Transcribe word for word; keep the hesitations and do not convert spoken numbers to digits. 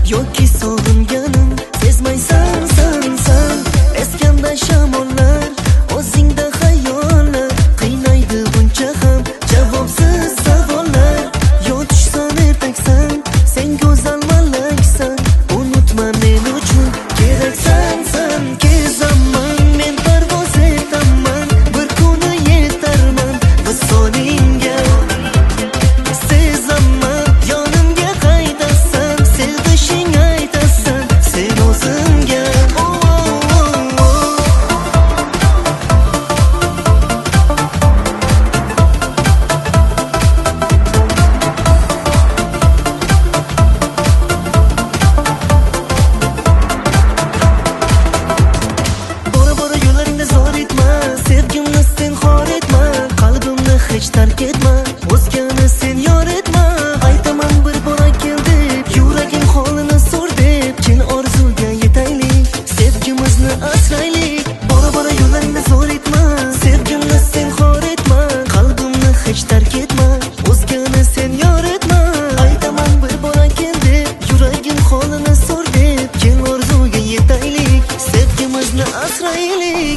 yoki sog'inganim sezmaysan san san. Eskanda shamollar, o'zingda xayollar, qiynaydi buncha ham javobsiz savollar. Yo tushsan ertaksan, sen go'zal malaksan, unutma men uchun keraksan san. Kezaman men parvoz etaman, bir kuni yetarman visolingga. Sezaman yonimga qaytasan, sevdishing aytasan sen o'zimga. Sevgimni sen xor etma, qalbimni hech tark etma, o'zgani sen yor etma. Aytaman bir bora kel deb, yuragim holini so'r deb, kel orzuga yetaylik, sevgimizni asraylik. Bora bora yo'llaringni zo'r etma, sevgimni sen xor etma, qalbimni hech tark etma, o'zgani sen yor etma. Aytaman bir bora kel deb, yuragim holini so'r deb, kel orzuga yetaylik, sevgimizni asraylik.